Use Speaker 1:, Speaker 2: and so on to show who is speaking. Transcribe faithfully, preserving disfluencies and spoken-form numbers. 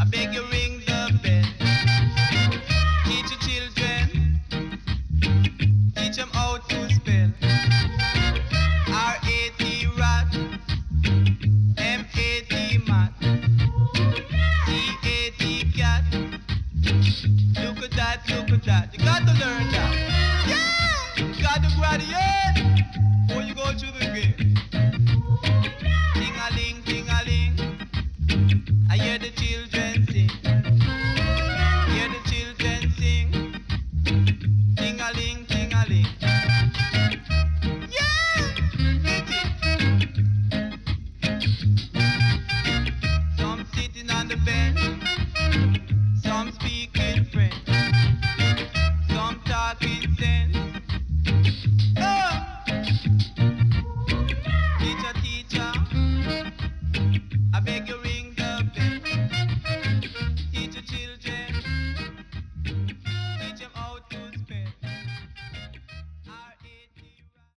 Speaker 1: beg you ring the bell. Teach your children, teach them how to spell. R A T rat, M A T mat, C A T cat. Look at that, look at that. You got to learn that. Yeah! You got to graduate before you go through the game. Ting-a-ling, ting-a-ling. I hear the children sing. Hear the children sing. Ting-a-ling, ting-a-ling. Yeah! Hit it. Some sitting on the bed.